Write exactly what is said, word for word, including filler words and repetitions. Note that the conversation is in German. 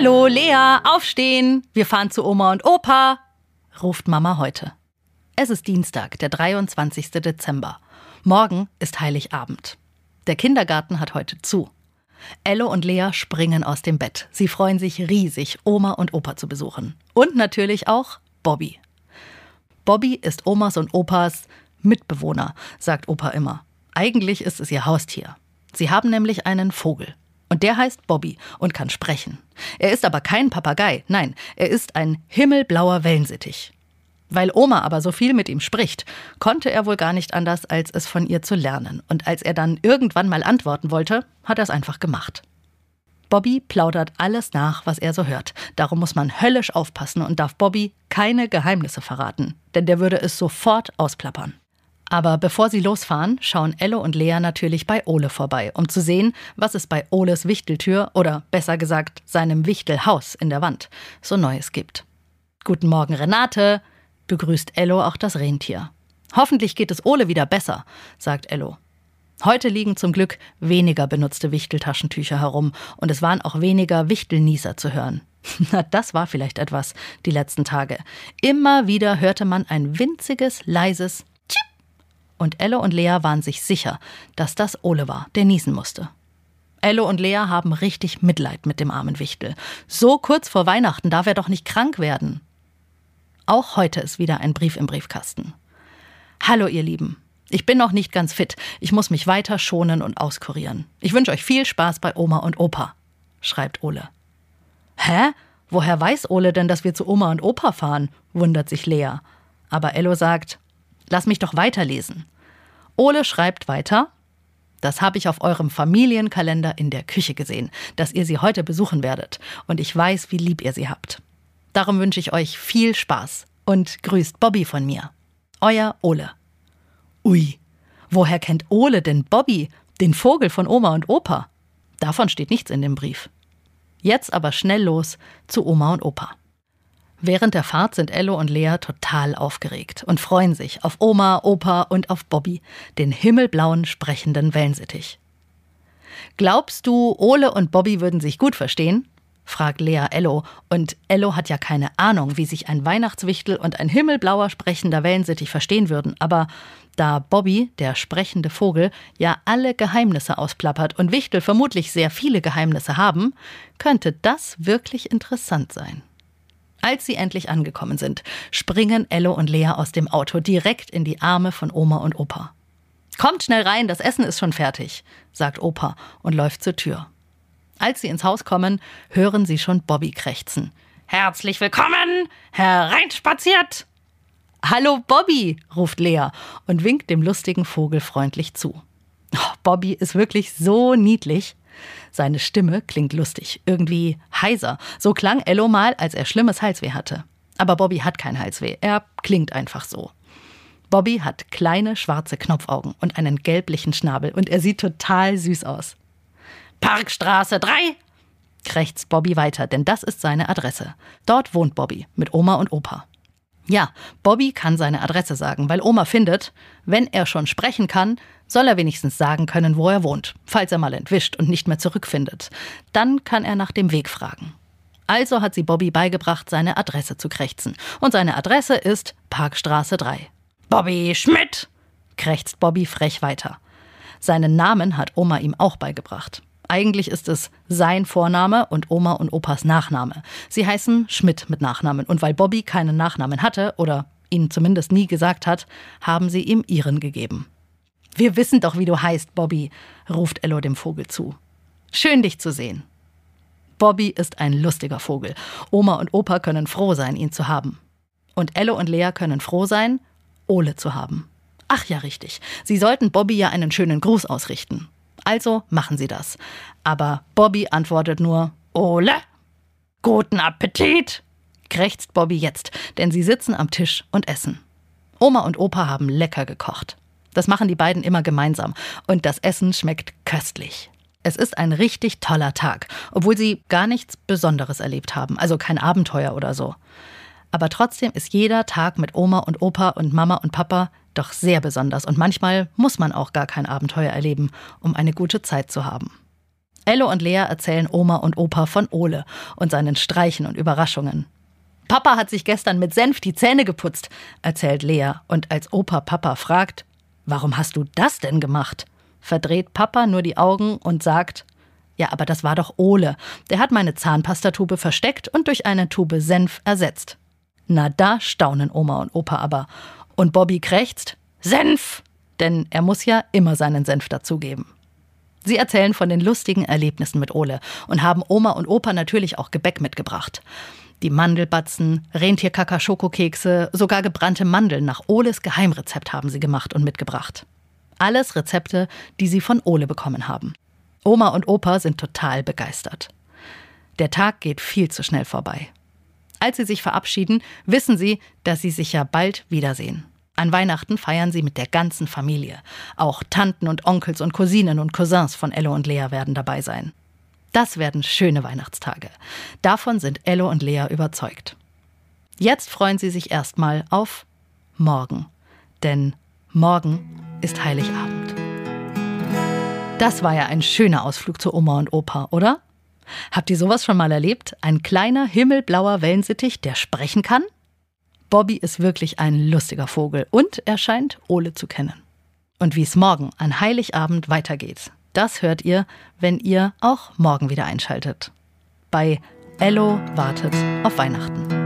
Hallo, Lea, aufstehen! Wir fahren zu Oma und Opa, ruft Mama heute. Es ist Dienstag, der dreiundzwanzigster Dezember. Morgen ist Heiligabend. Der Kindergarten hat heute zu. Ello und Lea springen aus dem Bett. Sie freuen sich riesig, Oma und Opa zu besuchen. Und natürlich auch Bobby. Bobby ist Omas und Opas Mitbewohner, sagt Opa immer. Eigentlich ist es ihr Haustier. Sie haben nämlich einen Vogel. Und der heißt Bobby und kann sprechen. Er ist aber kein Papagei, nein, er ist ein himmelblauer Wellensittich. Weil Oma aber so viel mit ihm spricht, konnte er wohl gar nicht anders, als es von ihr zu lernen. Und als er dann irgendwann mal antworten wollte, hat er es einfach gemacht. Bobby plaudert alles nach, was er so hört. Darum muss man höllisch aufpassen und darf Bobby keine Geheimnisse verraten. Denn der würde es sofort ausplappern. Aber bevor sie losfahren, schauen Ello und Lea natürlich bei Ole vorbei, um zu sehen, was es bei Oles Wichteltür oder besser gesagt seinem Wichtelhaus in der Wand so Neues gibt. Guten Morgen, Renate, begrüßt Ello auch das Rentier. Hoffentlich geht es Ole wieder besser, sagt Ello. Heute liegen zum Glück weniger benutzte Wichteltaschentücher herum und es waren auch weniger Wichtelnießer zu hören. Na, das war vielleicht etwas die letzten Tage. Immer wieder hörte man ein winziges, leises Tschip. Und Ello und Lea waren sich sicher, dass das Ole war, der niesen musste. Ello und Lea haben richtig Mitleid mit dem armen Wichtel. So kurz vor Weihnachten darf er doch nicht krank werden. Auch heute ist wieder ein Brief im Briefkasten. Hallo ihr Lieben, ich bin noch nicht ganz fit. Ich muss mich weiter schonen und auskurieren. Ich wünsche euch viel Spaß bei Oma und Opa, schreibt Ole. Hä? Woher weiß Ole denn, dass wir zu Oma und Opa fahren? Wundert sich Lea. Aber Ello sagt, lass mich doch weiterlesen. Ole schreibt weiter, das habe ich auf eurem Familienkalender in der Küche gesehen, dass ihr sie heute besuchen werdet. Und ich weiß, wie lieb ihr sie habt. Darum wünsche ich euch viel Spaß und grüßt Bobby von mir. Euer Ole. Ui, woher kennt Ole denn Bobby, den Vogel von Oma und Opa? Davon steht nichts in dem Brief. Jetzt aber schnell los zu Oma und Opa. Während der Fahrt sind Ello und Lea total aufgeregt und freuen sich auf Oma, Opa und auf Bobby, den himmelblauen, sprechenden Wellensittich. Glaubst du, Ole und Bobby würden sich gut verstehen? Fragt Lea Ello. Und Ello hat ja keine Ahnung, wie sich ein Weihnachtswichtel und ein himmelblauer, sprechender Wellensittich verstehen würden. Aber da Bobby, der sprechende Vogel, ja alle Geheimnisse ausplappert und Wichtel vermutlich sehr viele Geheimnisse haben, könnte das wirklich interessant sein. Als sie endlich angekommen sind, springen Ello und Lea aus dem Auto direkt in die Arme von Oma und Opa. Kommt schnell rein, das Essen ist schon fertig, sagt Opa und läuft zur Tür. Als sie ins Haus kommen, hören sie schon Bobby krächzen. Herzlich willkommen, hereinspaziert! Hallo Bobby, ruft Lea und winkt dem lustigen Vogel freundlich zu. Oh, Bobby ist wirklich so niedlich. Seine Stimme klingt lustig, irgendwie heiser. So klang Ello mal, als er schlimmes Halsweh hatte. Aber Bobby hat kein Halsweh, er klingt einfach so. Bobby hat kleine schwarze Knopfaugen und einen gelblichen Schnabel und er sieht total süß aus. Parkstraße drei, krächzt Bobby weiter, denn das ist seine Adresse. Dort wohnt Bobby mit Oma und Opa. Ja, Bobby kann seine Adresse sagen, weil Oma findet, wenn er schon sprechen kann, soll er wenigstens sagen können, wo er wohnt, falls er mal entwischt und nicht mehr zurückfindet. Dann kann er nach dem Weg fragen. Also hat sie Bobby beigebracht, seine Adresse zu krächzen. Und seine Adresse ist Parkstraße drei. Bobby Schmidt, krächzt Bobby frech weiter. Seinen Namen hat Oma ihm auch beigebracht. Eigentlich ist es sein Vorname und Oma und Opas Nachname. Sie heißen Schmidt mit Nachnamen. Und weil Bobby keinen Nachnamen hatte oder ihn zumindest nie gesagt hat, haben sie ihm ihren gegeben. Wir wissen doch, wie du heißt, Bobby, ruft Ello dem Vogel zu. Schön, dich zu sehen. Bobby ist ein lustiger Vogel. Oma und Opa können froh sein, ihn zu haben. Und Ello und Lea können froh sein, Ole zu haben. Ach ja, richtig. Sie sollten Bobby ja einen schönen Gruß ausrichten. Also machen sie das. Aber Bobby antwortet nur, Ole. Guten Appetit, krächzt Bobby jetzt, denn sie sitzen am Tisch und essen. Oma und Opa haben lecker gekocht. Das machen die beiden immer gemeinsam und das Essen schmeckt köstlich. Es ist ein richtig toller Tag, obwohl sie gar nichts Besonderes erlebt haben, also kein Abenteuer oder so. Aber trotzdem ist jeder Tag mit Oma und Opa und Mama und Papa doch sehr besonders und manchmal muss man auch gar kein Abenteuer erleben, um eine gute Zeit zu haben. Ello und Lea erzählen Oma und Opa von Ole und seinen Streichen und Überraschungen. Papa hat sich gestern mit Senf die Zähne geputzt, erzählt Lea. Und als Opa Papa fragt, warum hast du das denn gemacht? Verdreht Papa nur die Augen und sagt, ja, aber das war doch Ole. Der hat meine Zahnpastatube versteckt und durch eine Tube Senf ersetzt. Na, da staunen Oma und Opa aber. Und Bobby krächzt, Senf! Denn er muss ja immer seinen Senf dazugeben. Sie erzählen von den lustigen Erlebnissen mit Ole und haben Oma und Opa natürlich auch Gebäck mitgebracht. Die Mandelbatzen, Rentierkaka-Schokokekse, sogar gebrannte Mandeln nach Oles Geheimrezept haben sie gemacht und mitgebracht. Alles Rezepte, die sie von Ole bekommen haben. Oma und Opa sind total begeistert. Der Tag geht viel zu schnell vorbei. Als sie sich verabschieden, wissen sie, dass sie sich ja bald wiedersehen. An Weihnachten feiern sie mit der ganzen Familie. Auch Tanten und Onkels und Cousinen und Cousins von Ello und Lea werden dabei sein. Das werden schöne Weihnachtstage. Davon sind Ello und Lea überzeugt. Jetzt freuen sie sich erstmal auf morgen. Denn morgen ist Heiligabend. Das war ja ein schöner Ausflug zu Oma und Opa, oder? Habt ihr sowas schon mal erlebt? Ein kleiner, himmelblauer Wellensittich, der sprechen kann? Bobby ist wirklich ein lustiger Vogel und er scheint Ole zu kennen. Und wie es morgen an Heiligabend weitergeht, das hört ihr, wenn ihr auch morgen wieder einschaltet. Bei Ello wartet auf Weihnachten.